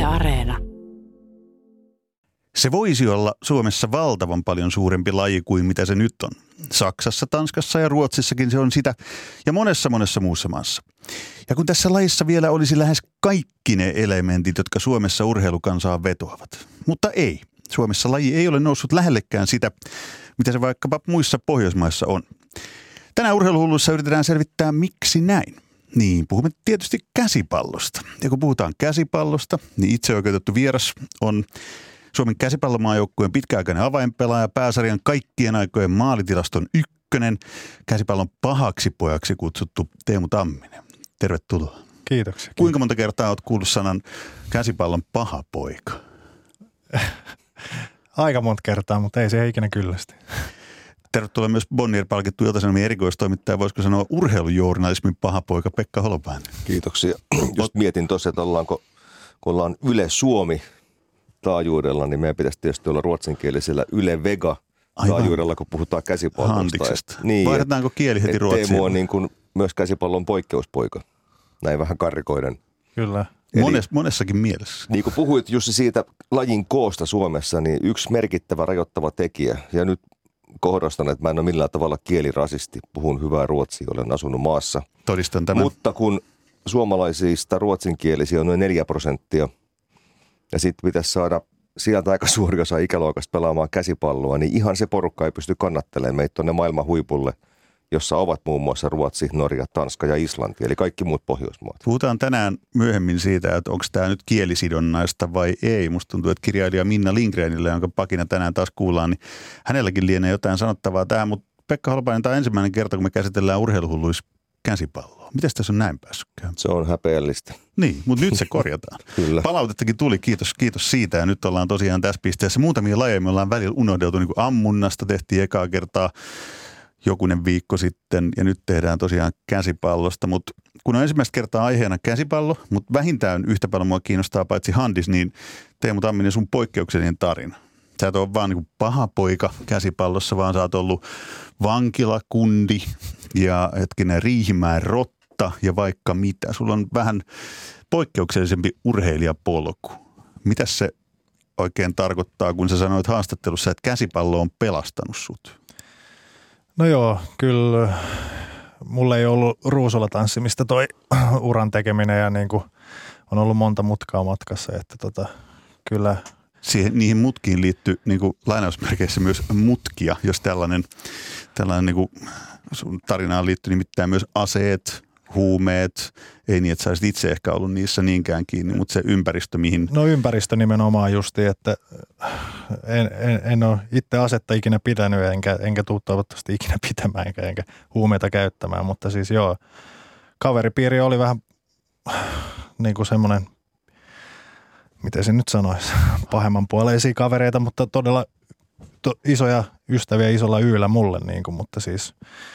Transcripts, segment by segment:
Areena. Se voisi olla Suomessa valtavan paljon suurempi laji kuin mitä se nyt on. Saksassa, Tanskassa ja Ruotsissakin se on sitä ja monessa muussa maassa. Ja kun tässä lajissa vielä olisi lähes kaikki ne elementit, jotka Suomessa urheilukansaan vetoavat. Mutta ei. Suomessa laji ei ole noussut lähellekään sitä, mitä se vaikkapa muissa Pohjoismaissa on. Tänään Urheiluhulluissa yritetään selvittää, miksi näin. Niin, puhumme tietysti käsipallosta. Ja kun puhutaan käsipallosta, niin itseoikeutettu vieras on Suomen käsipallomaajoukkueen pitkäaikainen avainpelaaja, pääsarjan kaikkien aikojen maalitilaston ykkönen, käsipallon pahaksi pojaksi kutsuttu Teemu Tamminen. Tervetuloa. Kiitoksia. Kuinka monta kertaa olet kuullut sanan käsipallon paha poika? Aika monta kertaa, mutta ei se ikinä kyllästi. Tervetuloa myös Bonnier-palkittu Ilta-Sanomien erikoistoimittaja, voisiko sanoa urheilujournalismin paha poika Pekka Holopainen. Kiitoksia. Just mietin tuossa, että kun ollaan Yle Suomi taajuudella, niin meidän pitäisi tietysti olla ruotsinkielisellä Yle Vega taajuudella, kun puhutaan käsipallosta. Niin, vaihdetaanko kieli heti Ruotsiin? Teemu on niin kuin myös käsipallon poikkeuspoika, näin vähän karrikoiden. Kyllä. Monessakin mielessä. Niin kuin puhuit Jussi siitä lajin koosta Suomessa, niin yksi merkittävä rajoittava tekijä, ja nyt korostan, että mä en ole millään tavalla kielirasisti, puhun hyvää ruotsia, olen asunut maassa. Todistan tämän. Mutta kun suomalaisista ruotsinkielisiä on noin 4%, ja sitten pitäisi saada sieltä aika suuri osa ikäluokasta pelaamaan käsipalloa, niin ihan se porukka ei pysty kannattelemaan meitä tuonne maailman huipulle, jossa ovat muun muassa Ruotsi, Norja, Tanska ja Islanti, eli kaikki muut Pohjoismaat. Puhutaan tänään myöhemmin siitä, että onko tämä nyt kielisidonnaista vai ei. Musta tuntuu, että kirjailija Minna Lindgrenille, jonka pakina tänään taas kuullaan, niin hänelläkin lienee jotain sanottavaa tähän. Mutta Pekka Holopainen, tämä on ensimmäinen kerta, kun me käsitellään urheiluhulluissa käsipalloa. Mites tässä on näin päässyt käymään? Se on häpeällistä. Niin, mutta nyt se korjataan. Kyllä. Palautettakin tuli, kiitos siitä. Ja nyt ollaan tosiaan tässä pisteessä. Muutamia lajeja me ollaan välillä unohdeltu, niin kuin ammunnasta tehtiin ekaa kertaa jokunen viikko sitten ja nyt tehdään tosiaan käsipallosta, mutta kun on ensimmäistä kertaa aiheena käsipallo, mutta vähintään yhtä paljon mua kiinnostaa paitsi handis, niin Teemu Tamminen sun poikkeuksellinen tarina. Sä et ole vaan niin kuin paha poika käsipallossa, vaan sä oot ollut vankilakundi ja Riihimäen rotta ja vaikka mitä. Sulla on vähän poikkeuksellisempi urheilijapolku. Mitäs se oikein tarkoittaa, kun sä sanoit haastattelussa, että käsipallo on pelastanut sut? No joo, kyllä mulla ei ollut ruusulla tanssimista toi uran tekeminen ja niin kuin on ollut monta mutkaa matkassa, että kyllä. Niihin mutkiin liittyy niin kuin lainausmerkeissä myös mutkia, jos tällainen niin kuin sun tarinaan liittyy nimittäin myös aseet, huumeet, ei niin, että sä olisit itse ehkä ollut niissä niinkään kiinni, mutta se ympäristö mihin. No ympäristö nimenomaan justi, että en ole itse asetta ikinä pitänyt enkä tule toivottavasti ikinä pitämään enkä huumeita käyttämään, mutta siis joo, kaveripiiri oli vähän niin kuin semmoinen, miten se nyt sanoisi, pahemmanpuoleisia kavereita, mutta todella isoja ystäviä isolla yllä mulle, niin kuin, mutta siis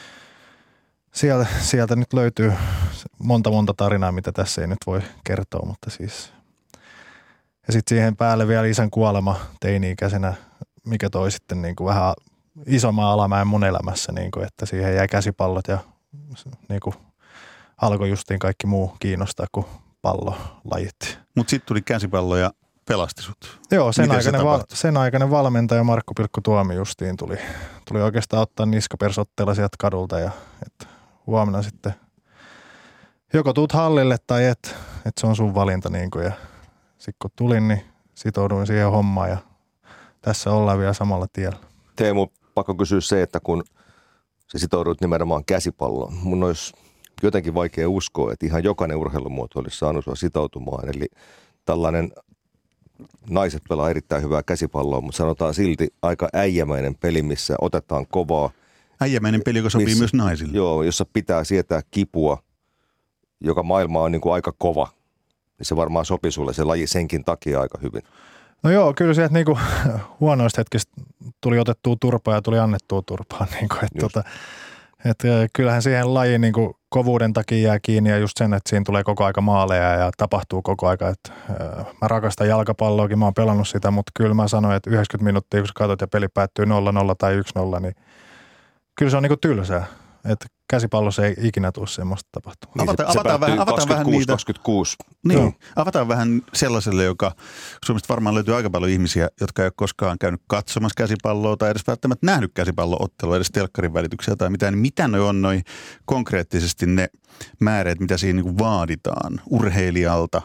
sieltä nyt löytyy monta tarinaa, mitä tässä ei nyt voi kertoa, mutta siis. Ja sitten siihen päälle vielä isän kuolema teini-ikäisenä, mikä toi sitten niin kuin vähän isomman alamäen mun elämässä, niin kuin, että siihen jäi käsipallot ja niin kuin alkoi justiin kaikki muu kiinnostaa kuin pallolajit. Mutta sitten tuli käsipallo ja pelasti sut. Joo, sen aikainen valmentaja Markku Pilkku Tuomi justiin tuli oikeastaan ottaa niskapersotteella sieltä kadulta ja että huomenna sitten joko tuut hallille tai että se on sun valinta niin kuin, ja sitten kun tulin, niin sitouduin siihen hommaan ja tässä ollaan vielä samalla tiellä. Teemu, pakko kysyä se, että kun sä sitoudut nimenomaan käsipalloon, mun olisi jotenkin vaikea uskoa, että ihan jokainen urheilumuoto olisi saanut sua sitoutumaan. Eli tällainen naiset pelaa erittäin hyvää käsipalloa, mutta sanotaan silti aika äijämäinen peli, missä otetaan kovaa. Äijämäinen peli, joka sopii myös naisille. Joo, jossa pitää sietää kipua, joka maailma on niin kuin aika kova. Niin se varmaan sopii sulle se laji senkin takia aika hyvin. No joo, kyllä sieltä niinku huonoista hetkistä tuli otettua turpaa ja tuli annettua turpaa. Niinku, että kyllähän siihen lajin niinku kovuuden takia jää kiinni ja just sen, että siinä tulee koko aika maaleja ja tapahtuu koko aika. Että, mä rakastan jalkapalloakin, mä oon pelannut sitä, mutta kyllä mä sanoin, että 90 minuuttia kun sä katsot ja peli päättyy 0-0 tai 1-0, niin kyllä se on niinku tylsää. Että käsipallossa ei ikinä tule semmoista tapahtumaa. Avataan vähän niitä. 26. Niin, avataan vähän sellaiselle, joka Suomesta varmaan löytyy aika paljon ihmisiä, jotka ei ole koskaan käynyt katsomassa käsipalloa tai edes välttämättä nähnyt käsipallo-ottelua edes telkkarin välityksellä tai mitään. Niin mitä ne on noin konkreettisesti ne määreet, mitä siinä niin kuin vaaditaan urheilijalta?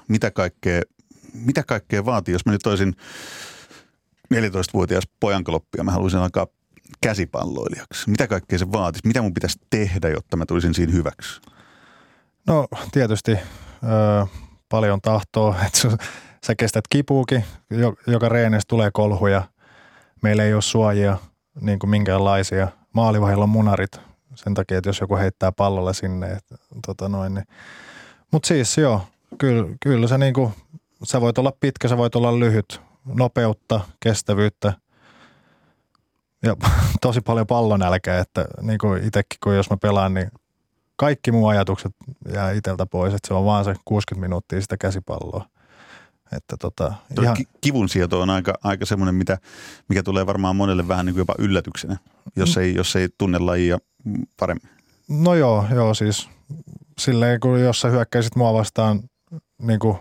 Mitä kaikkea vaatii, jos mä nyt olisin 14-vuotias pojankoloppi ja mä haluaisin alkaa käsipalloilijaksi? Mitä kaikkea se vaatisi? Mitä mun pitäisi tehdä, jotta mä tulisin siinä hyväksi? No tietysti paljon tahtoa, että sä kestät kipuukin, joka reeneistä tulee kolhuja. Meillä ei ole suojia niin kuin minkäänlaisia. Maalivahdilla on munarit sen takia, että jos joku heittää pallolle sinne. Niin. Mutta siis joo, kyllä se niin kuin, sä voit olla pitkä, sä voit olla lyhyt, nopeutta, kestävyyttä. Ja tosi paljon pallonälkää, että niin kuin itsekin, kun jos mä pelaan, niin kaikki mun ajatukset jää itseltä pois, että se on vaan se 60 minuuttia sitä käsipalloa. Että ihan kivunsieto on aika semmoinen, mikä tulee varmaan monelle vähän niin kuin jopa yllätyksenä, jos ei tunne lajia paremmin. No joo, siis silleen, kun jos sä hyökkäisit mua vastaan niin kuin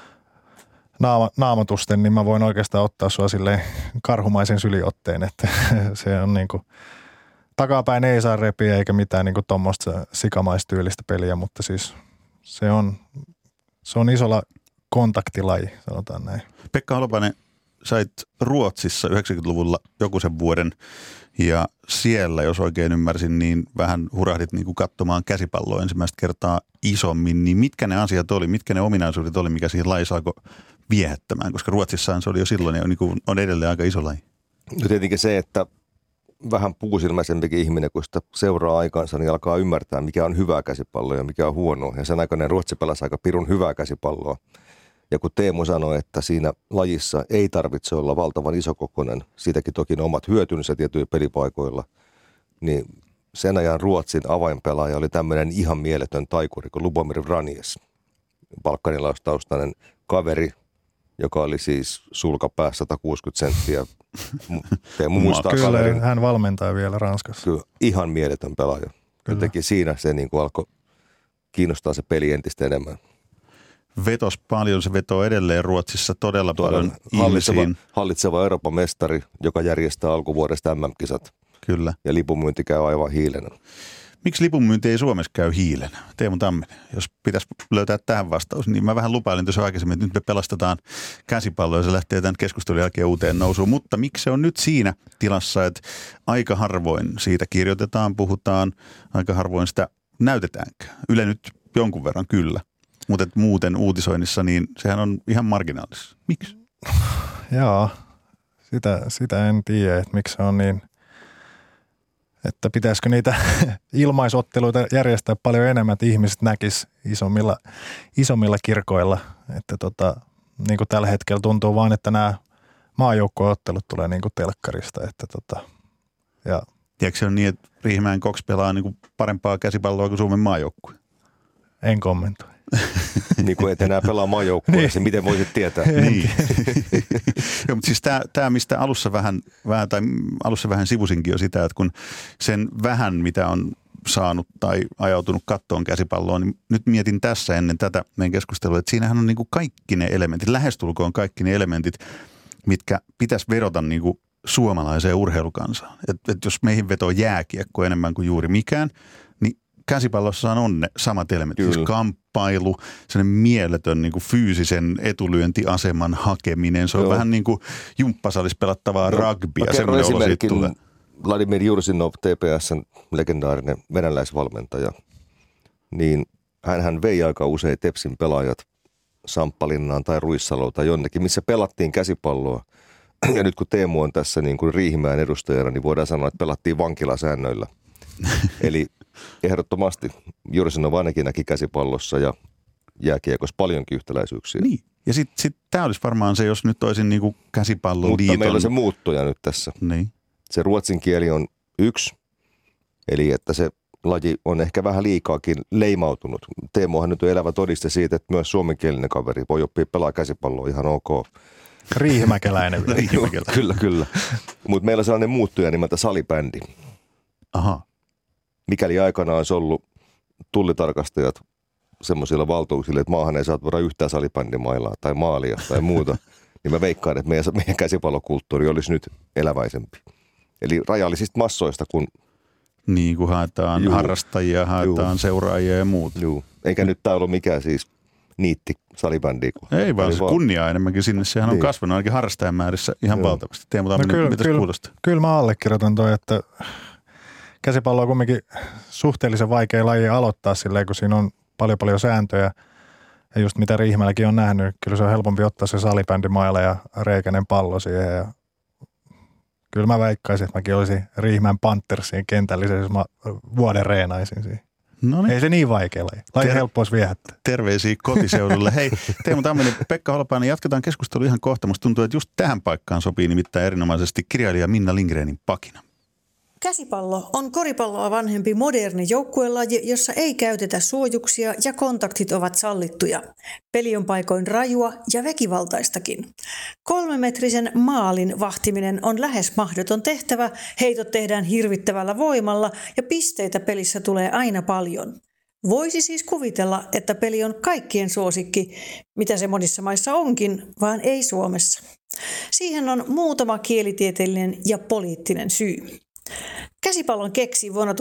naamatusten, niin mä voin oikeastaan ottaa sua silleen karhumaisen syliotteen, että se on niin kuin, takapäin ei saa repiä eikä mitään niin kuin tuommoista sikamaistyylistä peliä, mutta siis se on isolla kontaktilaji, sanotaan näin. Pekka Holopainen, sait Ruotsissa 90-luvulla joku sen vuoden ja siellä, jos oikein ymmärsin, niin vähän hurahdit niin kuin katsomaan käsipalloa ensimmäistä kertaa isommin, niin mitkä ne asiat oli, mitkä ne ominaisuudet oli, mikä siihen lajissa alkoi viehättämään, koska Ruotsissaan se oli jo silloin ja on edelleen aika iso laji. No tietenkin se, että vähän puusilmäisempikin ihminen, kun sitä seuraa aikansa, niin alkaa ymmärtää, mikä on hyvää käsipalloa ja mikä on huonoa. Ja sen aikainen Ruotsi pelasi aika pirun hyvää käsipalloa. Ja kun Teemu sanoi, että siinä lajissa ei tarvitse olla valtavan isokokoinen, siitäkin toki ne omat hyötynsä tietyillä pelipaikoilla, niin sen ajan Ruotsin avainpelaaja oli tämmöinen ihan mieletön taikuri kuin Lubomir Vranies, balkanilaistaustainen kaveri, joka oli siis sulkapää 160 senttiä. Teemu muistaa kaverin. Kyllä, hän valmentaa vielä Ranskassa. Kyllä, ihan mieletön pelaaja. Jotenkin siinä se niin kuin alkoi kiinnostaa se peli entistä enemmän. Vetos paljon, se vetoo edelleen Ruotsissa todella paljon ihmisiin. Hallitseva Euroopan mestari, joka järjestää alkuvuodesta MM-kisat. Kyllä. Ja lipunmyynti käy aivan hiilenä. Miksi lipunmyynti ei Suomessa käy hiilenä? Teemu Tamminen, jos pitäisi löytää tähän vastaus, niin mä vähän lupailin tuossa aikaisemmin, että nyt me pelastetaan käsipalloa ja se lähtee tämän keskustelun jälkeen uuteen nousuun. Mutta miksi se on nyt siinä tilassa, että aika harvoin siitä kirjoitetaan, puhutaan, aika harvoin sitä näytetäänkään. Yle nyt jonkun verran kyllä, mutta muuten uutisoinnissa, niin sehän on ihan marginaalissa. Miksi? Joo, sitä en tiedä, että miksi se on niin. Että pitäisikö niitä ilmaisotteluita järjestää paljon enemmän, että ihmiset näkis isommilla kirkoilla. Että niin kuin tällä hetkellä tuntuu vaan, että nämä maajoukkueottelut tulee niin kuin telkkarista. Ja tiedätkö se on niin, että Riihimäen Koks pelaa niin kuin parempaa käsipalloa kuin Suomen maajoukkue? En kommentoi. Niin kuin et enää pelaa maajoukkueessa, niin. Miten voisit tietää? Niin. Joo, mutta siis tämä, mistä alussa vähän sivusinkin jo sitä, että kun sen vähän, mitä on saanut tai ajautunut kattoon käsipalloon, niin nyt mietin tässä ennen tätä meidän keskustelua, että siinähän on niin kuin kaikki ne elementit, lähestulkoon kaikki ne elementit, mitkä pitäisi vedota niin kuin suomalaiseen urheilukansaan. Että jos meihin vetoo jääkiekko enemmän kuin juuri mikään, niin käsipallossa on ne samat elementit. Siis kamppailu, sellainen mieletön niin kuin fyysisen etulyöntiaseman hakeminen. Se on vähän niin kuin jumppasalissa pelattavaa rugbya. Kerron esimerkin Vladimir Jursinov, TPS:n legendaarinen venäläisvalmentaja. Niin hänhän vei aika usein Tepsin pelaajat Samppalinnaan tai Ruissaloon tai jonnekin, missä pelattiin käsipalloa. Ja nyt kun Teemu on tässä niin kuin Riihimäen edustajana, niin voidaan sanoa, että pelattiin vankilasäännöillä. Eli ehdottomasti Jursinov ainakin näki käsipallossa ja jääkiekossa paljonkin yhtäläisyyksiä. Niin. Ja sitten tämä olisi varmaan se, jos nyt olisin niin kuin käsipallon liiton. Mutta meillä on se muuttuja nyt tässä. Niin. Se ruotsin kieli on yksi, eli että se laji on ehkä vähän liikaakin leimautunut. Teemuhan nyt on elävä todiste siitä, että myös suomenkielinen kaveri voi oppia pelaa käsipalloa ihan ok. Riihimäkeläinen. Kyllä. Mutta meillä on sellainen muuttuja nimeltä salibändi. Aha. mikäli aikana olisi ollut tullitarkastajat semmoisilla valtuuksilla, että maahan ei saa tuoda yhtään salibändimailaa tai maalia tai muuta, niin mä veikkaan, että meidän käsipallokulttuuri olisi nyt eläväisempi. Eli rajallisista massoista, kun niin kuin haetaan harrastajia, haetaan seuraajia ja muuta. Joo. Eikä nyt tämä ollut mikään siis niitti salibändiä. Ei vaan se kunniaa enemmänkin sinne. Sehän on kasvanut ainakin harrastajamäärissä ihan valtavasti. Teemu Tamminen, mitäs kuulostaa? Kyllä mä allekirjoitan toi, että käsipallo on kuitenkin suhteellisen vaikea laji aloittaa silleen, kun siinä on paljon sääntöjä. Ja just mitä Riihimäelläkin on nähnyt, kyllä se on helpompi ottaa se salibändimaila ja reikäinen pallo siihen. Ja kyllä mä väikkaisin, että mäkin olisin Riihimäen Panthersiin kentällisen, jos mä vuoden reenaisin siihen. Noniin. Ei se niin vaikea laji. Laji helppo olisi viehättää. Terveisiä kotiseudulle. Hei, Teemu Tamminen, Pekka Holopainen, jatketaan keskustelua ihan kohta. Musta tuntuu, että just tähän paikkaan sopii nimittäin erinomaisesti kirjailija Minna Lindgrenin pakina. Käsipallo on koripalloa vanhempi moderni joukkuelaji, jossa ei käytetä suojuksia ja kontaktit ovat sallittuja. Peli on paikoin rajua ja väkivaltaistakin. 3-metrisen maalin vahtiminen on lähes mahdoton tehtävä, heitot tehdään hirvittävällä voimalla ja pisteitä pelissä tulee aina paljon. Voisi siis kuvitella, että peli on kaikkien suosikki, mitä se monissa maissa onkin, vaan ei Suomessa. Siihen on muutama kielitieteellinen ja poliittinen syy. Käsipallon keksi vuonna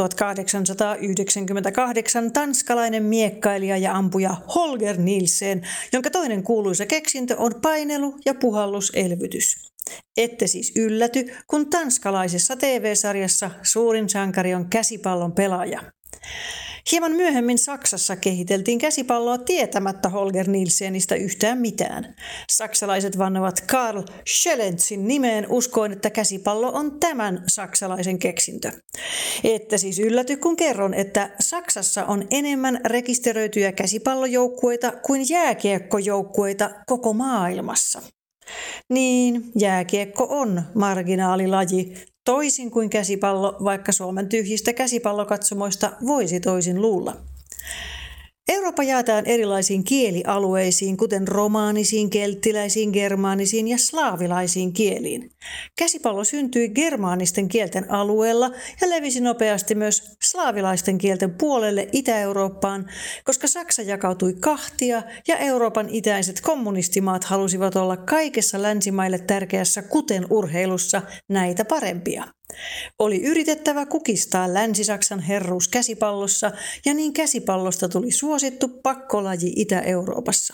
1898 tanskalainen miekkailija ja ampuja Holger Nielsen, jonka toinen kuuluisa keksintö on painelu- ja puhalluselvytys. Ette siis ylläty, kun tanskalaisessa TV-sarjassa suurin sankari on käsipallon pelaaja. Hieman myöhemmin Saksassa kehiteltiin käsipalloa tietämättä Holger Nielsenistä yhtään mitään. Saksalaiset vannovat Karl Schellenzin nimeen uskoen, että käsipallo on tämän saksalaisen keksintö. Ette siis ylläty, kun kerron, että Saksassa on enemmän rekisteröityjä käsipallojoukkueita kuin jääkiekkojoukkueita koko maailmassa. Niin, jääkiekko on marginaalilaji, toisin kuin käsipallo, vaikka Suomen tyhjistä käsipallokatsomoista voisi toisin luulla. Eurooppa jaetaan erilaisiin kielialueisiin, kuten romaanisiin, kelttiläisiin, germaanisiin ja slaavilaisiin kieliin. Käsipallo syntyi germaanisten kielten alueella ja levisi nopeasti myös slaavilaisten kielten puolelle Itä-Eurooppaan, koska Saksa jakautui kahtia ja Euroopan itäiset kommunistimaat halusivat olla kaikessa länsimaille tärkeässä kuten urheilussa näitä parempia. Oli yritettävä kukistaa Länsi-Saksan herruus käsipallossa ja niin käsipallosta tuli suosittu pakkolaji Itä-Euroopassa.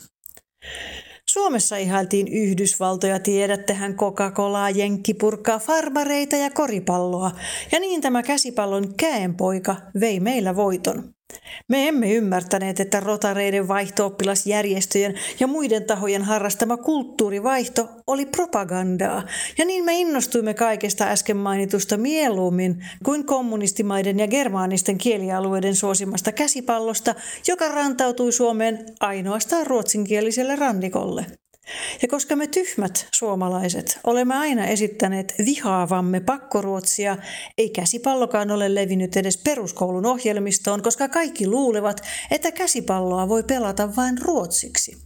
Suomessa ihailtiin Yhdysvaltoja, tiedättehän Coca-Colaa, jenkkipurkkaa, farmareita ja koripalloa. Ja niin tämä käsipallon käenpoika vei meillä voiton. Me emme ymmärtäneet, että rotareiden vaihto-oppilasjärjestöjen ja muiden tahojen harrastama kulttuurivaihto oli propagandaa. Ja niin me innostuimme kaikesta äsken mainitusta mieluummin kuin kommunistimaiden ja germaanisten kielialueiden suosimasta käsipallosta, joka rantautui Suomeen ainoastaan ruotsinkieliselle rannikolle. Ja koska me tyhmät suomalaiset olemme aina esittäneet vihaavamme pakkoruotsia, ei käsipallokaan ole levinnyt edes peruskoulun ohjelmistoon, koska kaikki luulevat, että käsipalloa voi pelata vain ruotsiksi.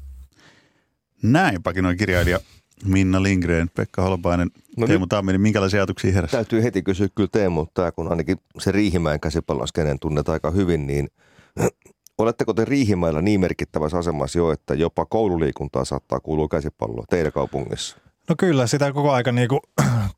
Näin pakinoi kirjailija Minna Lindgren, Pekka Holopainen, Teemu Tamminen. Minkälaisia ajatuksia heräsi? Täytyy heti kysyä kyllä Teemulta, kun ainakin se Riihimäen käsipallonskenen tunnet aika hyvin, niin oletteko te Riihimäellä niin merkittävässä asemassa jo, että jopa koululiikuntaa saattaa kuulua käsipalloa teidän kaupungissa? No kyllä, sitä koko aika niin kuin,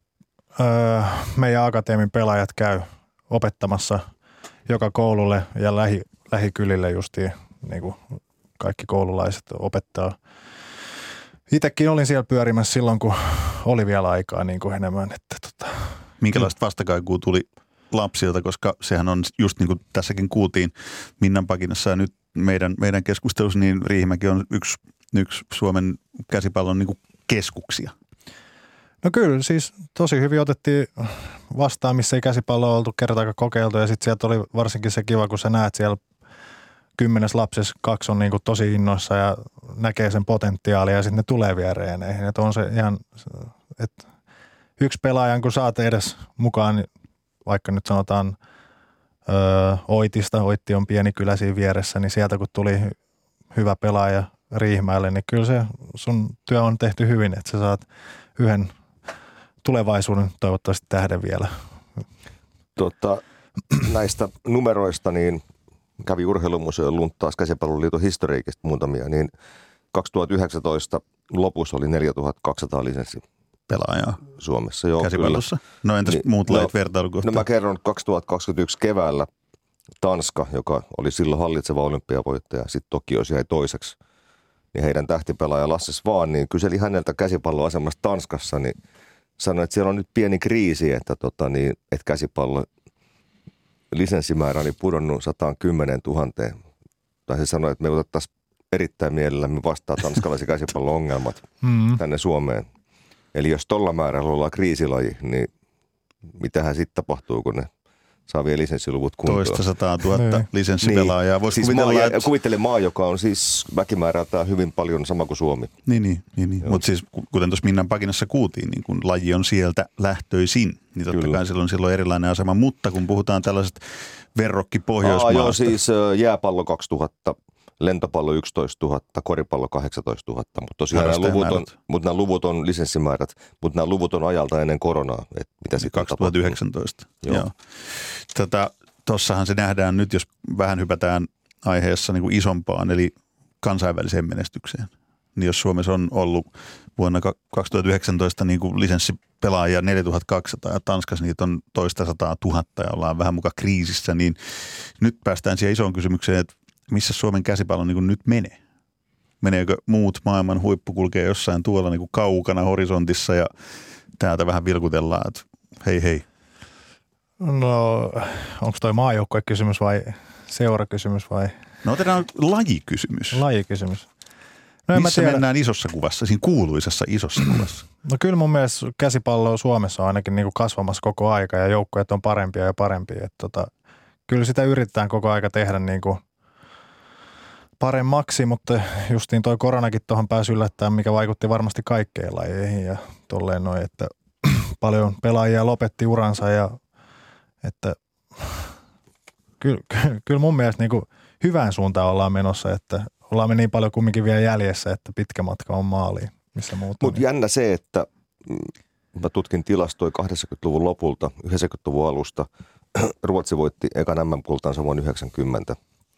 meidän akateemin pelaajat käy opettamassa joka koululle ja lähikylille justiin niin kuin kaikki koululaiset opettaa. Itsekin olin siellä pyörimässä silloin, kun oli vielä aikaa niin kuin enemmän. Että Minkälaista vastakaikua tuli lapsilta, koska sehän on just niin kuin tässäkin kuultiin Minnan pakinassa ja nyt meidän keskustelussa, niin Riihimäki on yksi Suomen käsipallon niin kuin keskuksia. No kyllä, siis tosi hyvin otettiin vastaan, missä ei käsipalloa oltu kertaakaan kokeiltu ja sitten sieltä oli varsinkin se kiva, kun sä näet siellä 10 lapsessa 2 on niin kuin tosi innoissa ja näkee sen potentiaalia ja sitten ne tulee vielä reeneihin. Että on se ihan, että yksi pelaajan kun saat edes mukaan, vaikka nyt sanotaan Oitista, Oitti on pieni kylä siinä vieressä, niin sieltä kun tuli hyvä pelaaja Riihimäelle, niin kyllä se sun työ on tehty hyvin, että sä saat yhden tulevaisuuden toivottavasti tähden vielä. näistä numeroista, niin kävi Urheilumuseon lunttaas Käsipalloliiton historiikista muutamia, niin 2019 lopussa oli 4200 Pelaajaa Suomessa. Joo, käsipallossa. No entäs muut lajit vertailukohtaa? No mä kerron 2021 keväällä Tanska, joka oli silloin hallitseva olympiavoittaja, sitten Tokiossa jäi toiseksi, niin heidän tähtipelaaja Lasse Svahn, niin kyseli häneltä käsipalloasemasta Tanskassa, niin sanoi, että siellä on nyt pieni kriisi, että käsipallo lisenssimäärä oli pudonnut 110 000. Tai se sanoi, että me otettaisiin erittäin mielellämme vastaan tanskalaisen käsipallon ongelmat tänne Suomeen. Eli jos tolla määrällä ollaan kriisilaji, niin mitähän sitten tapahtuu, kun ne saa vielä lisenssiluvut kuntoon. 200 000 lisenssipelaajaa. Niin. Siis kuvittele maa, joka on siis väkimäärältään hyvin paljon sama kuin Suomi. Niin. Mutta siis kuten tuossa Minnan pakinassa kuultiin, niin kun laji on sieltä lähtöisin, niin totta kai silloin erilainen asema. Mutta kun puhutaan tällaiset verrokki-Pohjoismaasta. Joo, siis jääpallo 2000, lentopallo 11 000, koripallo 18 000. Mutta tosiaan nämä luvut on lisenssimäärät, mutta nämä luvut on ajalta ennen koronaa. Että mitä 2019. Joo. Tossahan se nähdään nyt, jos vähän hypätään aiheessa niin kuin isompaan, eli kansainväliseen menestykseen. Niin jos Suomessa on ollut vuonna 2019 niin kuin lisenssipelaajia 4200 ja Tanskassa niitä on 200 000 ja ollaan vähän mukaan kriisissä, niin nyt päästään siihen isoon kysymykseen, että missä Suomen käsipallo niin kuin nyt menee? Meneekö muut maailman huippu kulkee jossain tuolla niin kuin kaukana horisontissa ja täältä vähän vilkutellaan, että hei. No, onko toi maajoukkuekysymys vai seurakysymys vai? No otetaan lajikysymys. Lajikysymys. No, missä mennään isossa kuvassa, siinä kuuluisessa isossa kuvassa? No kyllä mun mielestä käsipallo Suomessa on ainakin niin kuin kasvamassa koko aika ja joukkueet on parempia ja parempia. Kyllä sitä yritetään koko aika tehdä niin kuin paremmaksi, mutta justiin toi koronakin tuohon pääsi yllättämään, mikä vaikutti varmasti kaikkeen lajeihin ja tolleen noin, että paljon pelaajia lopetti uransa ja että kyllä mun mielestä niin kuin hyvään suuntaan ollaan menossa, että ollaan me niin paljon kumminkin vielä jäljessä, että pitkä matka on maaliin, missä muuta. Mutta jännä se, että mä tutkin tilastoja 80-luvun lopulta, 90-luvun alusta. Ruotsi voitti ekan MM-kultansa vuonna 90.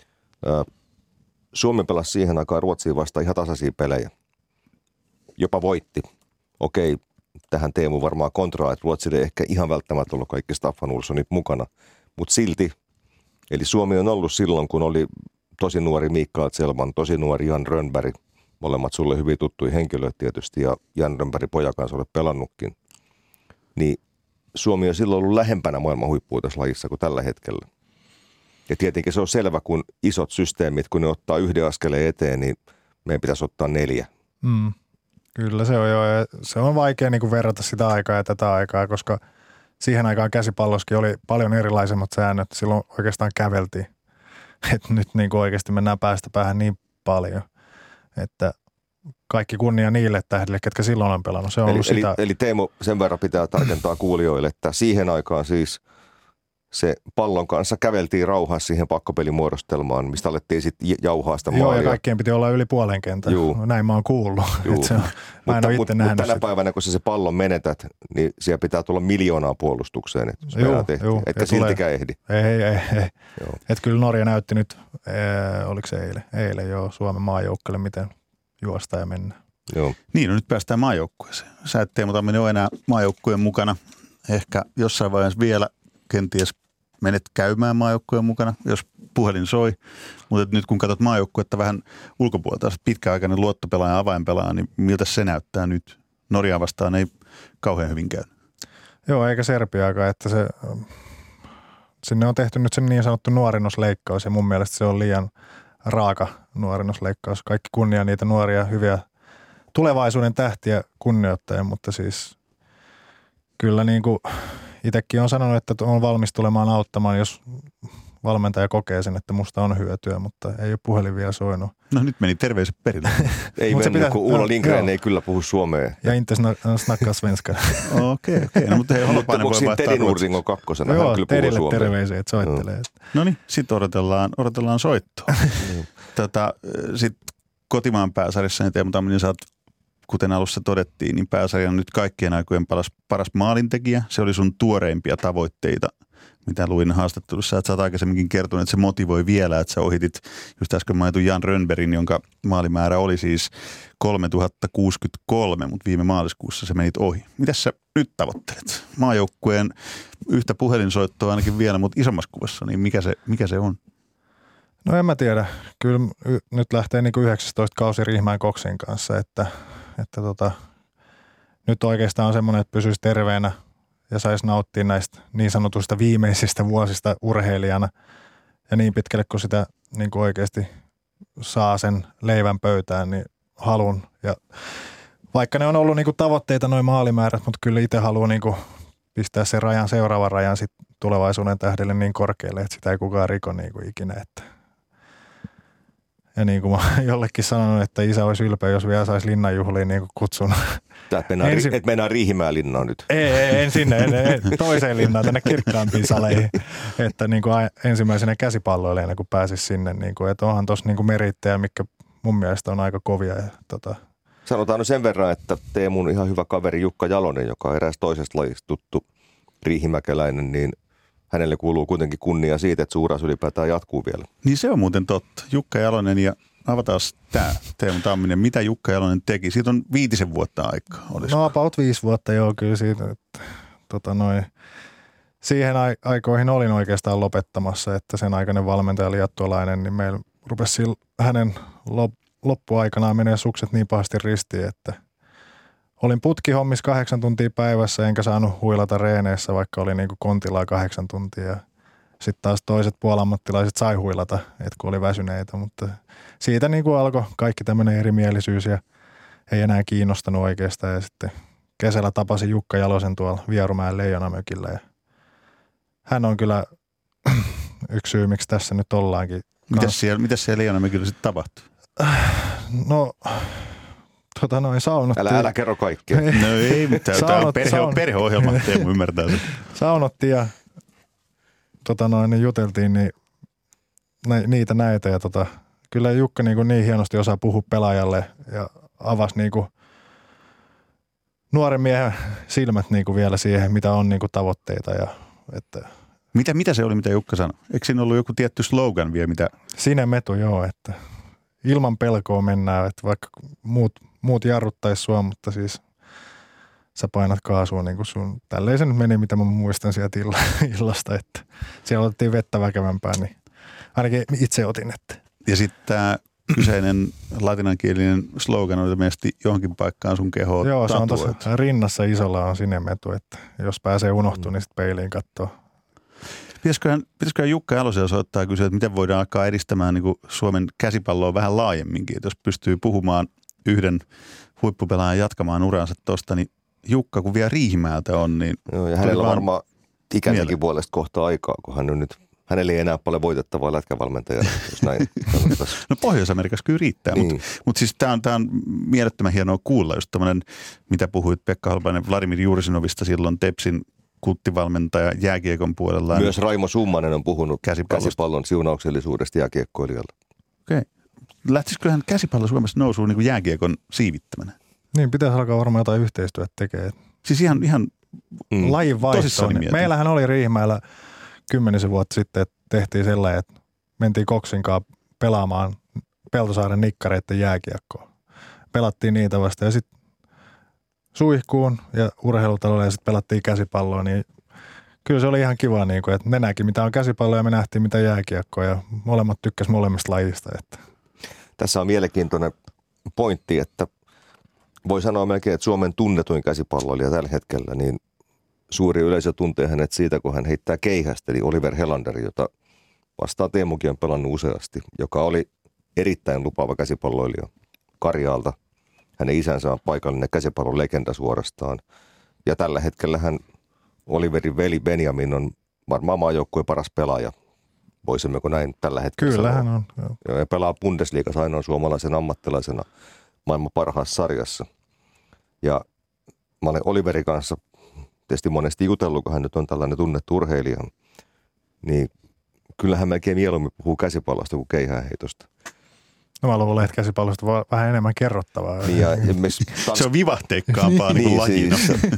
Suomi pelasi siihen aikaan Ruotsiin vastaan ihan tasaisia pelejä. Jopa voitti. Okei, tähän Teemu varmaan kontraa, että Ruotsille ei ehkä ihan välttämättä ollut kaikki Staffan Olssonit mukana. Mutta silti, eli Suomi on ollut silloin, kun oli tosi nuori Mikael Zelman, tosi nuori Jan Rönnberg, molemmat sulle hyvin tuttuja henkilöitä tietysti, ja Jan Rönnberg pojan kanssa olet pelannutkin. Niin Suomi on silloin ollut lähempänä maailman huippua tässä lajissa kuin tällä hetkellä. Ja tietenkin se on selvä, kun isot systeemit, kun ne ottaa yhden askeleen eteen, niin meidän pitäisi ottaa 4. Kyllä se on jo. Se on vaikea niin kuin verrata sitä aikaa ja tätä aikaa, koska siihen aikaan käsipallossakin oli paljon erilaisemmat säännöt. Silloin oikeastaan käveltiin. Että nyt niin kuin oikeasti mennään päästä päähän niin paljon, että kaikki kunnia niille tähdille, ketkä silloin on pelannut. Se on ollut sitä. Eli Teemu, sen verran pitää tarkentaa kuulijoille, että siihen aikaan siis se pallon kanssa käveltiin rauhassa siihen pakkopelimuodostelmaan, mistä alettiin sitten jauhaa sitä maalia. Joo, ja kaikkien piti olla yli puolen kentän. Näin mä oon kuullut. Mä en ole itse nähnyt tänä päivänä, kun sä se pallon menetät, niin siellä pitää tulla 1 miljoonaa puolustukseen, että etkä siltikään ehdi. Ei. Että kyllä Norja näytti nyt, oliko se eilen Suomen maajoukkueelle, miten juosta ja mennä. Joo. Niin, no nyt päästään maajoukkueeseen. Sä et Teemu Tamminen ole enää maajoukkueen mukana. Ehkä jossain vaiheessa vielä kenties menet käymään maajoukkueen mukana, jos puhelin soi. Mutta nyt kun katsot maajoukkuetta vähän ulkopuolelta, pitkäaikainen luottopelaaja ja avainpelaaja, niin miltä se näyttää nyt? Norjaa vastaan ei kauhean hyvin käy. Joo, eikä Serbiaakaan, että sinne on tehty nyt se niin sanottu nuorinnosleikkaus ja mun mielestä se on liian raaka nuorinnosleikkaus. Kaikki kunnia niitä nuoria, hyviä tulevaisuuden tähtiä kunnioittajan, mutta siis kyllä niin kuin itsekin on sanonut, että on valmis tulemaan auttamaan, jos valmentaja kokee sen, että musta on hyötyä, mutta ei ole puhelin vielä soinut. No nyt meni terveiset perille. Ei mennyt, kun Uno Lindgren ei kyllä puhu suomea. Ja inte snacka svenska. Okei. No, mutta hei, Holopainen voi vaihtaa Teddy Nording on 2. Joo, hän kyllä puhuu suomea. Terveisiä, että soittelee. No niin, sitten odotellaan soittoa. Sitten kotimaan pääsarjassa, niin Teemu Tamminen, sä oot, kuten alussa todettiin, niin pääsarjan nyt kaikkien aikojen paras maalintekijä. Se oli sun tuoreimpia tavoitteita mitä luin haastattelussa, että sä oot aikaisemminkin kertonut, että se motivoi vielä, että sä ohitit just äsken mainitun Jan Rönnbergin, jonka maalimäärä oli siis 3063, mutta viime maaliskuussa se menit ohi. Mitäs sä nyt tavoittelet? Maajoukkueen yhtä puhelinsoittoa ainakin vielä, mutta isommassa kuvassa, niin mikä se on? No en mä tiedä. Kyllä nyt lähtee niin kuin 19 kausi Riihimäen Koksin kanssa, että nyt oikeastaan on semmoinen, että pysyisi terveenä ja saisi nauttia näistä niin sanotusta viimeisistä vuosista urheilijana. Ja niin pitkälle, kun sitä niin kuin oikeasti saa sen leivän pöytään, niin halun. Ja vaikka ne on ollut niin kuin tavoitteita noin maalimäärät, mutta kyllä itse haluan niin kuin pistää sen seuraavan rajan sit tulevaisuuden tähdelle niin korkealle, että sitä ei kukaan riko niin kuin ikinä. Ja niin kuin mä jollekin sanonut, että isä olisi ylpeä, jos vielä saisi linnanjuhliin niin kuin kutsun. Et mennään Riihimäen linnaan nyt. En sinne, toiseen linnaan, tänne kirkkaampiin saleihin. Että niin kuin ensimmäisenä käsipalloilijana, kun pääsisi sinne. Niin kuin, että onhan tuossa niin merittejä, mitkä mun mielestä on aika kovia. Ja, Sanotaan nyt sen verran, että Teemun ihan hyvä kaveri Jukka Jalonen, joka on eräs toisesta lajista tuttu riihimäkeläinen, niin hänelle kuuluu kuitenkin kunnia siitä, että uras ylipäätään jatkuu vielä. Niin se on muuten totta. Jukka Jalonen ja avataan tämä Teemu Tamminen. Mitä Jukka Jalonen teki? Siitä on 5 vuotta aikaa. Olisiko? No about 5 vuotta joo kyllä siitä. Siihen aikoihin olin oikeastaan lopettamassa, että sen aikainen valmentaja liattualainen, niin meillä rupesi hänen loppuaikanaan menee sukset niin pahasti ristiin, että olin putkihommissa 8 tuntia päivässä, enkä saanut huilata reeneissä, vaikka oli niin kuin kontilaa 8 tuntia. Sitten taas toiset puolammattilaiset sai huilata, että kun oli väsyneitä, mutta siitä niin kuin alkoi kaikki tämmöinen erimielisyys ja ei enää kiinnostanut oikeastaan. Ja sitten kesällä tapasin Jukka Jalosen tuolla Vierumäen Leijonamökillä ja hän on kyllä yksi syy, miksi tässä nyt ollaankin. Mitäs siellä Leijonamökillä sitten tapahtui? No saunottiin. Älä kerro kaikkea. No ei, mutta tämä on perheohjelma, Teemu ymmärtää sen. Saunottiin ja juteltiin niin näitä ja kyllä Jukka niin hienosti osaa puhua pelaajalle ja avasi niin kuin nuoren miehen silmät niin kuin vielä siihen, mitä on niin kuin tavoitteita. Ja, että mitä se oli, mitä Jukka sanoi? Eikö siinä ollut joku tietty slogan vielä, mitä? Sinne metu, joo, että ilman pelkoa mennään, että vaikka muut jarruttaisi sua, mutta siis sä painat kaasua niin kuin sun. Tälleen se nyt meni, mitä mä muistan sieltä illasta, että siellä otettiin vettä väkevämpää, niin ainakin itse otin. Että. Ja sitten tämä kyseinen latinankielinen slogan on ilmeisesti johonkin paikkaan sun kehoon. Joo, se on tuossa rinnassa isolla on sinemetu, että jos pääsee unohtumaan, niin sitten peiliin katsoo. Pitäisiköhän Jukka Jalosen soittaa kysyä, että miten voidaan alkaa edistämään niin kuin Suomen käsipalloa vähän laajemminkin. Että jos pystyy puhumaan yhden huippupelaajan jatkamaan uransa tuosta, niin Jukka, kun vielä Riihimäeltä on, niin... Joo, ja hänellä on varmaan ikänsäkin puolesta kohta aikaa, kun hän on nyt... Hänellä ei enää paljon voitettavaa lätkävalmentajana, jos näin sanottaisiin. No Pohjois-Amerikassa kyllä riittää, niin. mutta siis tämä on mielettömän hienoa kuulla, just tämmöinen, mitä puhuit Pekka Holopainen Vladimir Jurisinovista silloin Tepsin kulttivalmentaja jääkiekon puolella. Myös Raimo Summanen on puhunut käsipallon siunauksellisuudesta jääkiekkoilijalle. Okei. Lähtisiköhän käsipallo Suomessa nousuun niin kuin jääkiekon siivittämänä? Niin, pitäisi alkaa varmaan jotain yhteistyötä tekemään. Siis ihan lajin vaihtoon. Meillähän oli Riihimäellä 10 vuotta sitten, että tehtiin sellainen, että mentiin Koksinkaan pelaamaan Peltosaaren nikkareiden jääkiekkoa. Pelattiin niitä vasta ja sitten suihkuun ja urheilutalolle ja sitten pelattiin käsipalloa, niin kyllä se oli ihan kiva, niin kuin, että ne näki mitä on käsipallo ja me nähtiin mitä jääkiekkoa ja molemmat tykkäs molemmista lajista. Että. Tässä on mielenkiintoinen pointti, että voi sanoa melkein, että Suomen tunnetuin käsipalloilija tällä hetkellä, niin suuri yleisö tuntee hänet siitä, kun hän heittää keihästä, eli Oliver Helander, jota vastaan Teemukin on pelannut useasti, joka oli erittäin lupaava käsipalloilija Karjaalta. Hänen isänsä on paikallinen käsipallon legenda suorastaan. Ja tällä hetkellä Oliverin veli Benjamin on varmaan maajoukkueen paras pelaaja. Voisimmeko näin tällä hetkellä Kyllä sanoa? hän on. Joo. Ja pelaa Bundesliigassa ainoan suomalaisen ammattilaisena maailman parhaassa sarjassa. Ja mä olen Oliverin kanssa tietysti monesti jutellut, kun hän nyt on tällainen tunnettu urheilija. Niin kyllähän melkein mieluummin puhuu käsipallosta kuin keihäänheitosta. No mä luulen, että käsipallosta vähän enemmän kerrottavaa. Niin ja se on vivahteikkaampaa niin kuin lajina. Siis,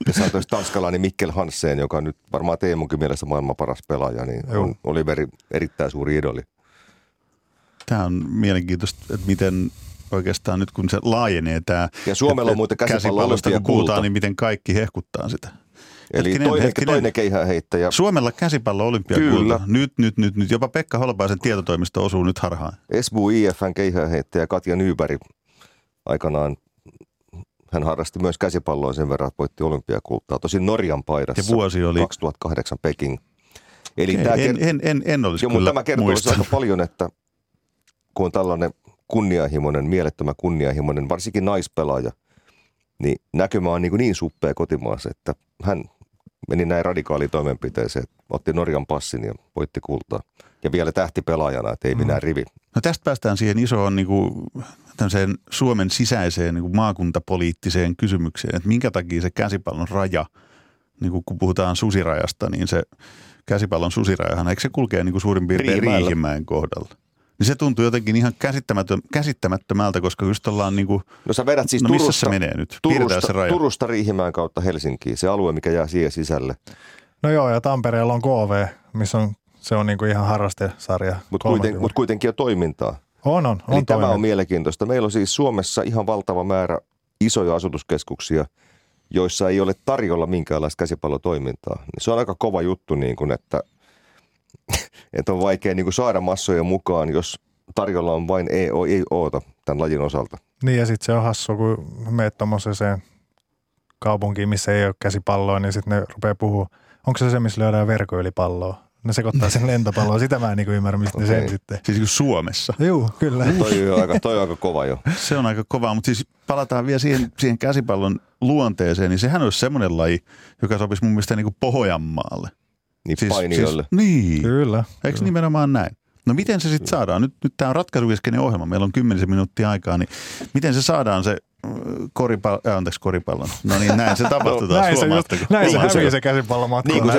kuten sanoit, tanskalainen Mikkel Hansen, joka nyt varmaan Teemunkin mielestä maailman paras pelaaja, niin on Oliveri erittäin suuri idoli. Tämä on mielenkiintoista, että miten oikeastaan nyt kun se laajenee tämä. Ja Suomella on muuten käsipallosta kun puhutaan, niin miten kaikki hehkuttaa sitä. Eli toinen keihäänheittäjä. Suomella käsipallo-olympiakulta. Nyt. Jopa Pekka Holopaisen tietotoimisto osuu nyt harhaan. SBU IF:n keihäänheittäjä Katja Nyberg aikanaan. Hän harrasti myös käsipalloa sen verran, että voitti olympiakultaa. Tosin Norjan paidassa. Ja vuosi oli 2008 Peking. Eli en olisi kyllä mutta tämä kertoo aika paljon, että kun on tällainen kunnianhimoinen, mielettömän kunnianhimoinen, varsinkin naispelaaja, niin näkymä on niin suppea kotimaassa, että hän meni näin radikaaliin toimenpiteeseen, että otti Norjan passin ja voitti kultaa. Ja vielä tähtipelaajana, että ei minä rivi. No tästä päästään siihen isoon Suomen sisäiseen maakuntapoliittiseen kysymykseen, että minkä takia se käsipallon raja, kun puhutaan susirajasta, niin se käsipallon susirajahan, eikö se kulkee suurin piirtein Riihimäen kohdalla? Niin se tuntuu jotenkin ihan käsittämättömältä, koska just ollaan no sä vedät siis missä se menee nyt? Turusta Riihimäen kautta Helsinkiin, se alue, mikä jää siihen sisälle. No joo, ja Tampereella on KV, missä se on ihan harrastesarja. Mutta kuitenkin on toimintaa. On Eli toimintaa. Tämä on mielenkiintoista. Meillä on siis Suomessa ihan valtava määrä isoja asutuskeskuksia, joissa ei ole tarjolla minkäänlaista käsipallotoimintaa. Se on aika kova juttu, että on vaikea saada massoja mukaan, jos tarjolla on vain ei oota tämän lajin osalta. Niin ja sitten se on hassu, kun meet tommoseen kaupunkiin, missä ei ole käsipalloa, niin sitten ne rupeaa puhua. Onko se missä lyödään verko yli palloa? Ne sekoittaa sen lentopalloa. Sitä mä en ymmärrä, mistä ne sen sitten. Siis Suomessa? Joo, kyllä. Toi on aika kova jo. Se on aika kova, mutta siis palataan vielä siihen käsipallon luonteeseen, niin sehän olisi semmoinen laji, joka sopisi mun mielestä Pohjanmaalle. Niin painijoille. Niin. Kyllä. Eikö nimenomaan näin? No miten se sitten saadaan? Nyt tämä on ratkaisukeskeinen ohjelma. Meillä on 10 minuuttia aikaa, niin miten se saadaan se koripallon? No niin, näin se tapahtuu taas. Näin se hävii se käsipallomatka. Niin,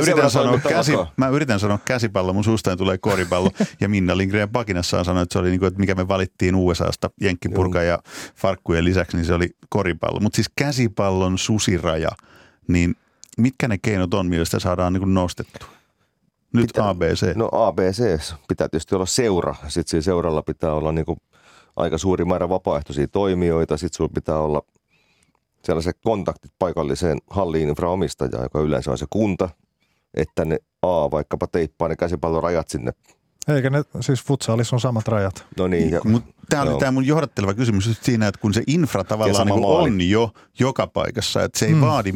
mä yritän sanoa käsipallo, mun suustaan tulee koripallo. Ja Minna Lindgren pakinassaan sanoi, että se oli että mikä me valittiin USAsta jenkkipurkan ja farkkujen lisäksi, niin se oli koripallo. Mutta siis käsipallon susiraja, niin mitkä ne keinot on, millä sitä saadaan nostettua? Nyt ABC. No ABC pitää tietysti olla seura. Sitten siinä seuralla pitää olla aika suuri määrä vapaaehtoisia toimijoita. Sitten sulla pitää olla sellaiset kontaktit paikalliseen halliin infraomistajaan, joka yleensä on se kunta, että ne vaikkapa teippaa ne käsipallorajat sinne. Eikä ne, siis futsalissa on samat rajat. No niin. Tämä oli tämä mun johdatteleva kysymys just siinä, että kun se infra tavallaan on jo joka paikassa, että se ei vaadi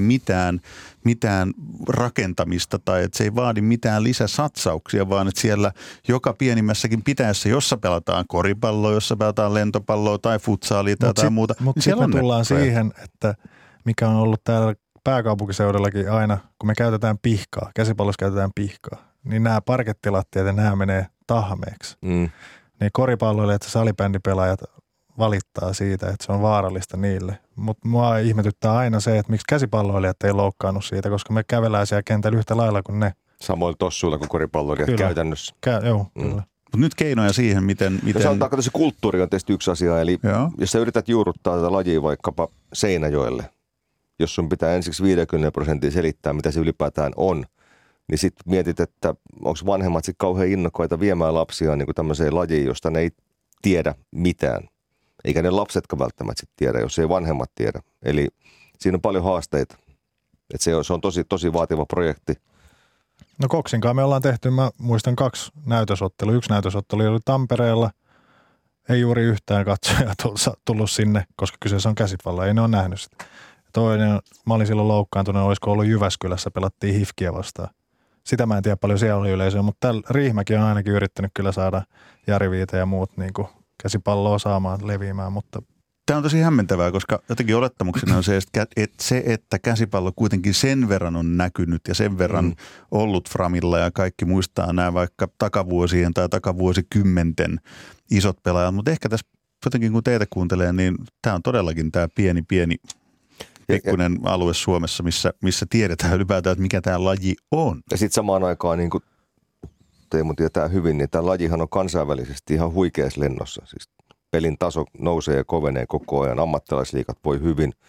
mitään rakentamista tai että se ei vaadi mitään lisäsatsauksia, vaan että siellä joka pienimmässäkin pitäessä, jossa pelataan koripalloa, jossa pelataan lentopalloa tai futsaalia tai jotain muuta. Mutta sitten me tullaan siihen, että mikä on ollut täällä pääkaupunkiseudullakin aina, kun me käytetään pihkaa, käsipallossa käytetään pihkaa, niin nämä parkettilattiat ja nämä menee tahmeeksi. Niin koripalloilijat ja salibändipelaajat valittaa siitä, että se on vaarallista niille. Mutta mua ihmetyttää aina se, että miksi käsipalloilijat ei loukkaannut siitä, koska me kävellään siellä kentällä yhtä lailla kuin ne. Samoin tossuilla kuin koripalloilijat kyllä. Käytännössä. Joo, kyllä. Mutta nyt keinoja siihen, miten... Sanotaanko, että se kulttuuri on tietysti yksi asia. Eli jos sä yrität juurruttaa tätä lajia vaikkapa Seinäjoelle, jos sun pitää ensiksi 50% selittää, mitä se ylipäätään on, niin sitten mietit, että onko vanhemmat sitten kauhean innokkaita viemään lapsia niin kuin tämmöiseen lajiin, josta ne ei tiedä mitään. Eikä ne lapsetkaan välttämättä sit tiedä, jos ei vanhemmat tiedä. Eli siinä on paljon haasteita. Että se on tosi vaativa projekti. No Koksinkaan me ollaan tehty, mä muistan 2 näytösottelua. 1 näytösottelu oli Tampereella. Ei juuri yhtään katsojaa tullut sinne, koska kyseessä on käsipallo. Ei ne ole nähnyt sitä. Toinen, mä olin silloin loukkaantunut, olisiko ollut Jyväskylässä, pelattiin HIFKiä vastaan. Sitä mä en tiedä paljon siellä oli yleisöä, mutta täällä Riihimäki on ainakin yrittänyt kyllä saada Jari Viita ja muut käsipalloa saamaan leviämään, mutta... Tämä on tosi hämmentävää, koska jotenkin olettamuksena on se, että käsipallo kuitenkin sen verran on näkynyt ja sen verran ollut framilla ja kaikki muistaa nämä vaikka takavuosien tai takavuosikymmenten isot pelaajat, mutta ehkä tässä jotenkin kun teitä kuuntelee, niin tämä on todellakin tämä pieni pikkuinen alue Suomessa, missä tiedetään ylipäätään, että mikä tämä laji on. Ja sitten samaan aikaan, niin kuin Teemu tietää hyvin, niin tämä lajihan on kansainvälisesti ihan huikeassa lennossa. Siis pelin taso nousee ja kovenee koko ajan, ammattilaisliigat voi hyvin.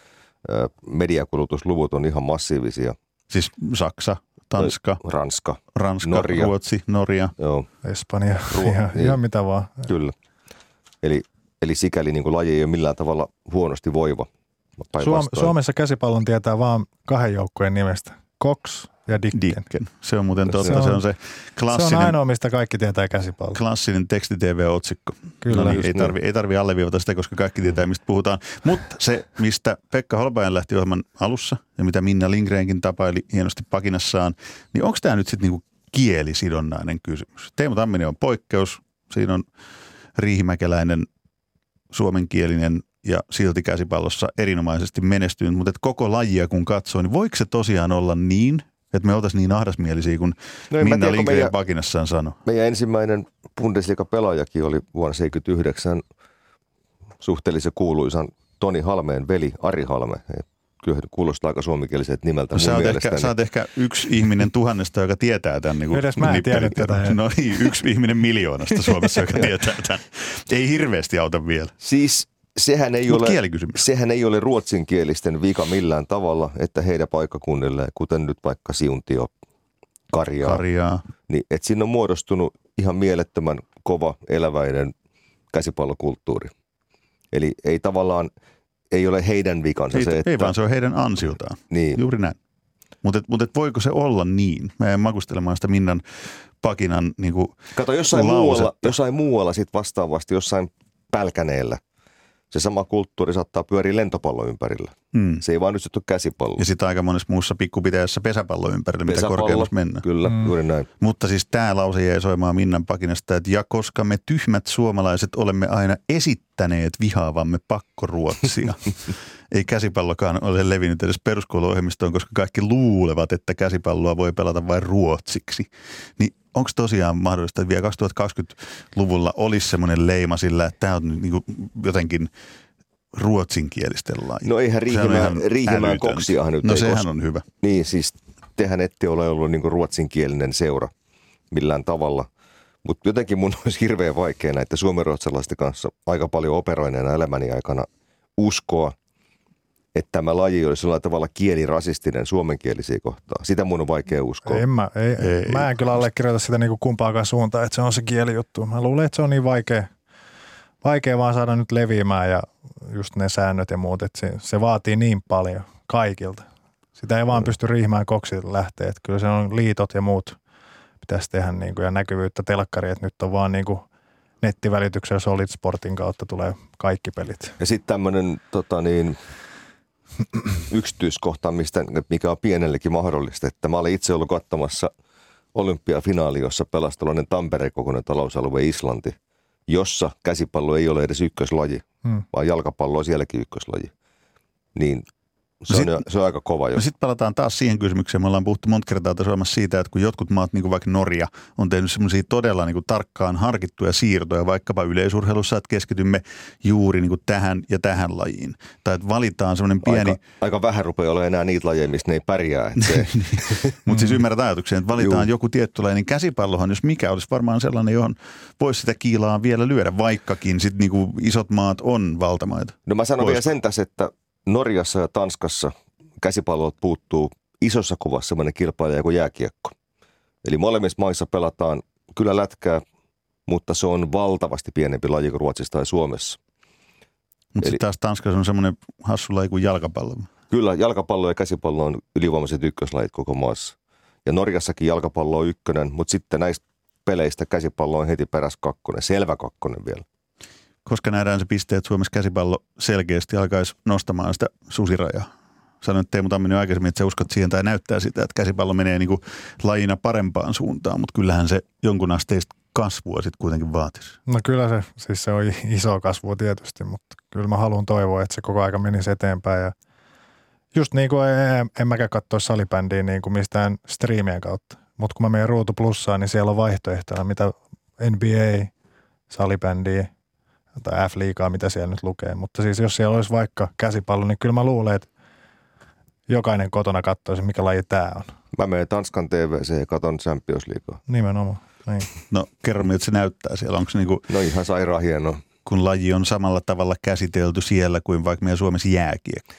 mediakulutusluvut on ihan massiivisia. Siis Saksa, Tanska, Ranska, Norja. Ruotsi, Norja. Joo. Espanja, niin. ihan mitä vaan. Kyllä. Eli sikäli niin kuin laji ei ole millään tavalla huonosti voiva. Suomessa käsipallon tietää vaan 2 joukkueen nimestä. Cox ja Dicken. Se on muuten totta. Se on se klassinen. Se on ainoa, mistä kaikki tietää käsipallon. Klassinen teksti-TV-otsikko. Kyllä. No niin, ei tarvi alleviivata sitä, koska kaikki tietää, mistä puhutaan. Mutta se, mistä Pekka Holopainen lähti ohjelman alussa ja mitä Minna Lindgrenkin tapaili hienosti pakinassaan, niin onko tämä nyt sitten niinku kielisidonnainen kysymys? Teemu Tamminen on poikkeus. Siinä on riihimäkeläinen, suomenkielinen ja silti käsipallossa erinomaisesti menestynyt, mutta koko lajia kun katsoo, niin voiko se tosiaan olla niin, että me oltaisiin niin ahdasmielisiä kuin Minna Lindgren pakinassaan sanoi? Meidän ensimmäinen Bundesliga-pelaajakin oli vuonna 1979 suhteellisen kuuluisan Toni Halmeen veli Ari Halme. Kyllä kuulostaa aika suomenkieliseltä nimeltä mun mielestäni. Sä oot ehkä yksi ihminen 1000, joka tietää tämän. Niin edes mä en tiedä tätä. No niin, yksi ihminen 1,000,000 Suomessa, joka tietää tämän. Ei hirveästi auta vielä. Siis sehän ei ole ruotsinkielisten vika millään tavalla, että heidän paikkakunnille, kuten nyt vaikka Siuntio, Karjaa. Niin, että siinä on muodostunut ihan mielettömän kova, eläväinen käsipallokulttuuri. Eli ei tavallaan, ei ole heidän vikansa se, että... Ei vaan se on heidän ansiotaan. Niin. Juuri näin. Mutta voiko se olla niin? Mä en makustelemaan sitä Minnan pakinan niin kuin kato, jossain muualla sit vastaavasti, jossain Pälkäneellä. Se sama kulttuuri saattaa pyöriä lentopallon ympärillä. Se ei vaan nyt ole käsipallo. Ja sitten aika monessa muussa pikkupitäjässä pesäpallon ympärillä, mitä korkeammassa mennään. Kyllä, juuri näin. Mutta siis tämä lause jäi soimaan Minnan pakinasta, että ja koska me tyhmät suomalaiset olemme aina esittäneet vihaavamme pakkoruotsia. Ei käsipallokaan ole levinnyt edes peruskouluohjelmistoon, koska kaikki luulevat, että käsipalloa voi pelata vain ruotsiksi. Niin onko tosiaan mahdollista, että vielä 2020-luvulla olisi semmoinen leima sillä, että tämä on niin kuin jotenkin ruotsinkielisten laji? No eihän Riihimäen Koksiahan nyt no sehän on hyvä. Niin siis tehän ette ole ollut niin kuin ruotsinkielinen seura millään tavalla. Mutta jotenkin mun olisi hirveän vaikea näitä suomenruotsalaisten kanssa aika paljon operoineena elämäni aikana uskoa, että tämä laji olisi jollain tavalla kielirasistinen suomenkielisiä kohtaan. Sitä mun on vaikea uskoa. Mä en kyllä allekirjoita sitä niin kuin kumpaakaan suuntaan, että se on se kielijuttu. Mä luulen, että se on niin vaikea vaan saada nyt leviämään ja just ne säännöt ja muut, että se vaatii niin paljon kaikilta. Sitä ei vaan pysty Riihimäen Koksilta lähteä. Että kyllä se on liitot ja muut pitäisi tehdä niin kuin, ja näkyvyyttä telkkari, että nyt on vaan niin kuin nettivälityksellä Solid Sportin kautta tulee kaikki pelit. Ja sitten tämmöinen yksityiskohta, mikä on pienellekin mahdollista, että mä olin itse ollut katsomassa olympiafinaali, jossa pelasi tällainen Tampereen kokoinen talousalue Islanti, jossa käsipallo ei ole edes ykköslaji, vaan jalkapallo on sielläkin ykköslaji. Niin se on aika kova jo. No sitten palataan taas siihen kysymykseen. Me ollaan puhuttu monta kertaa Suomessa siitä, että kun jotkut maat, niin kuin vaikka Norja, on tehnyt semmoisia todella niin kuin tarkkaan harkittuja siirtoja, vaikkapa yleisurheilussa, että keskitymme juuri niin kuin tähän ja tähän lajiin. Tai että valitaan semmoinen pieni... Aika vähän rupeaa olemaan enää niitä lajeja, mistä ne ei pärjää. Mutta siis ymmärrät ajatuksen, että valitaan joku tietty laji, niin käsipallohan, jos mikä olisi varmaan sellainen, johon voisi sitä kiilaa vielä lyödä, vaikkakin sitten niin kuin isot maat on valtamaita. No mä sanon vielä sen tässä, että Norjassa ja Tanskassa käsipallolta puuttuu isossa kuvassa sellainen kilpailija kuin jääkiekko. Eli molemmissa maissa pelataan kyllä lätkää, mutta se on valtavasti pienempi laji kuin Ruotsissa tai Suomessa. Mutta sitten taas Tanskassa on semmoinen hassu laji kuin jalkapallo. Kyllä, jalkapallo ja käsipallo on ylivoimaiset ykköslajit koko maassa. Ja Norjassakin jalkapallo on ykkönen, mutta sitten näistä peleistä käsipallo on heti perässä kakkonen, selvä kakkonen vielä. Koska nähdään se piste, että Suomessa käsipallo selkeästi alkaisi nostamaan sitä susirajaa. Sanoin Teemu Tamminen aikaisemmin, että sä uskot siihen tai näyttää sitä, että käsipallo menee niin kuin lajina parempaan suuntaan, mutta kyllähän se jonkun asteista kasvua sitten kuitenkin vaatisi. No kyllä se on iso kasvua tietysti, mutta kyllä mä haluan toivoa, että se koko aika menisi eteenpäin. Ja just niin kuin en mäkään katsoa salibändiä niin kuin mistään striimien kautta, mutta kun mä menen Ruutu Plussaan, niin siellä on vaihtoehtona, mitä NBA, salibändiä, tai F-liigaa, mitä siellä nyt lukee. Mutta siis jos siellä olisi vaikka käsipallo, niin kyllä mä luulen, että jokainen kotona katsoisi, mikä laji tämä on. Mä menen Tanskan TVC ja katon Champions-liigaa. Nimenomaan. Niin. No kerro, miltä se näyttää siellä. Onko se niinku, no ihan sairaan hienoa. Kun laji on samalla tavalla käsitelty siellä kuin vaikka meidän Suomessa jääkiekko.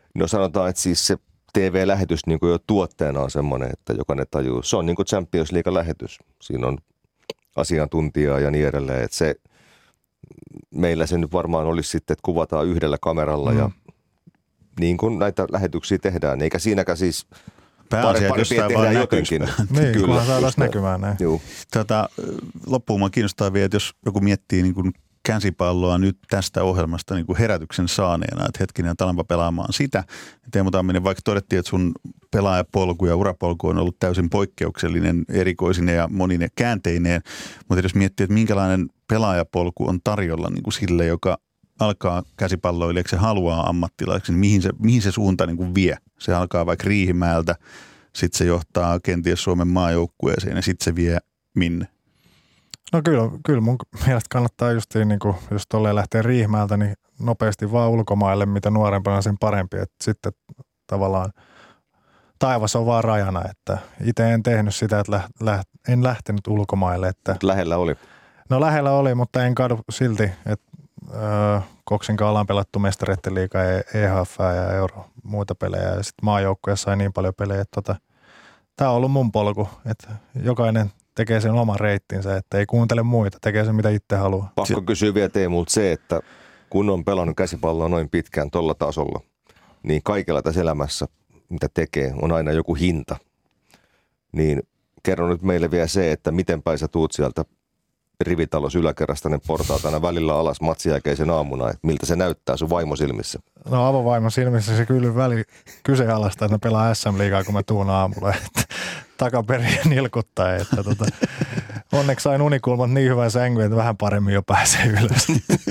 No sanotaan, että siis se TV-lähetys niin kuin jo tuotteena on semmoinen, että jokainen tajuu. Se on niin kuin Champions League-lähetys. Siinä on asiantuntijaa ja niin edelleen. Että se, meillä se nyt varmaan olisi sitten, että kuvataan yhdellä kameralla ja niin kuin näitä lähetyksiä tehdään. Eikä siinäkään siis Pääasia, jos tämä vaan jotenkin. Niin, kunhan saadaan näkymään näin. Loppuun mä kiinnostaa vielä, että jos joku miettii niin kuin käsipalloa nyt tästä ohjelmasta niin kuin herätyksen saaneena, että hetkinen talanpa pelaamaan sitä. Teemu Tamminen, vaikka todettiin, että sun pelaajapolku ja urapolku on ollut täysin poikkeuksellinen, erikoisine ja monine käänteineen, mutta jos miettii, että minkälainen pelaajapolku on tarjolla niin kuin sille, joka alkaa käsipalloilijaksi ja haluaa ammattilaiseksi, niin mihin se suunta niin kuin vie? Se alkaa vaikka Riihimäeltä, sitten se johtaa kenties Suomen maajoukkueeseen ja sitten se vie minne? No kyllä mun mielestä kannattaa justiin, niin kuin, jos tolleen lähtee Riihimäeltä, niin nopeasti vaan ulkomaille, mitä nuorempana sen parempi. Että sitten tavallaan taivas on vaan rajana, että itse en tehnyt sitä, että en lähtenyt ulkomaille. Että lähellä oli. No lähellä oli, mutta en kadu silti, että Koksin kanssa ollaan pelattu Mestareiden liigaa, EHF ja Euro, muita pelejä ja sitten maajoukkueessa sai niin paljon pelejä, että tämä on ollut mun polku, että jokainen tekee sen oman reittinsä, että ei kuuntele muita, tekee sen mitä itse haluaa. Pakko kysyä vielä Teemulta se, että kun on pelannut käsipalloa noin pitkään tolla tasolla, niin kaikella tässä elämässä, mitä tekee, on aina joku hinta. Niin kerro nyt meille vielä se, että miten päin sä tuut sieltä rivitalous yläkerrasta ne portaat aina välillä alas matsin jälkeisen aamuna, että miltä se näyttää sun vaimo silmissä? No avovaimon silmissä se kyllä kyseenalaista, että ne pelaa SM-liigaa, kun mä tuun aamulla, että takaperin nilkuttaa, että onneksi sain unikulmat niin hyvän sängyn, että vähän paremmin jo pääsee ylös.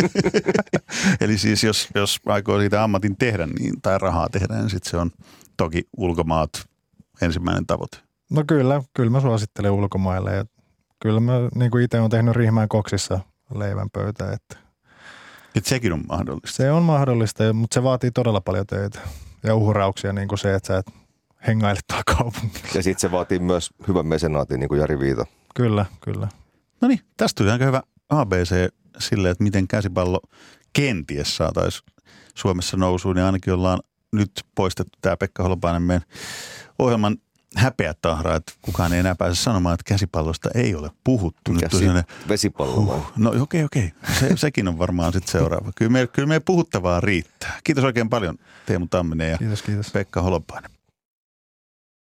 Eli siis jos aikoo siitä ammatin tehdä niin, tai rahaa tehdä, niin sitten se on toki ulkomaat ensimmäinen tavoite. No kyllä mä suosittelen ulkomaille ja kyllä mä niin kuin itse olen tehnyt Riihimäen Koksissa leivänpöytää. Että sekin on mahdollista. Se on mahdollista, mutta se vaatii todella paljon töitä ja uhrauksia, niin kuin se, että sä et hengaile tuolla kaupungilla. Ja sitten se vaatii myös hyvän mesenaatin, niin kuin Jari Viita. Kyllä. No niin, tästä tuli aika hyvä ABC sille, että miten käsipallo kenties saataisiin Suomessa nousuun. Ja ainakin ollaan nyt poistettu tämä Pekka Holopainen meidän ohjelman häpeätahra, että kukaan ei enää pääse sanomaan, että käsipallosta ei ole puhuttu. Nyt vesipallo vai? No okei. Sekin on varmaan sitten seuraava. Kyllä me puhuttavaa riittää. Kiitos oikein paljon Teemu Tamminen ja kiitos. Pekka Holopainen.